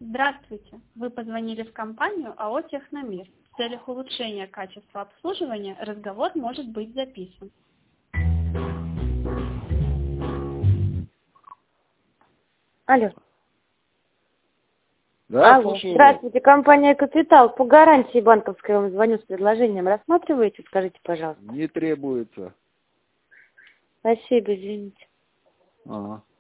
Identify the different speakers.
Speaker 1: Здравствуйте. Вы позвонили в компанию АО «Техномир». В целях улучшения качества обслуживания разговор может быть записан.
Speaker 2: Алло.
Speaker 3: Да,
Speaker 2: Алло.
Speaker 3: слушаю.
Speaker 2: Здравствуйте, компания «Капитал». По гарантии банковской вам звоню с предложением. Рассматриваете? Скажите, пожалуйста.
Speaker 3: Не требуется.
Speaker 2: Спасибо, извините.
Speaker 3: Ага.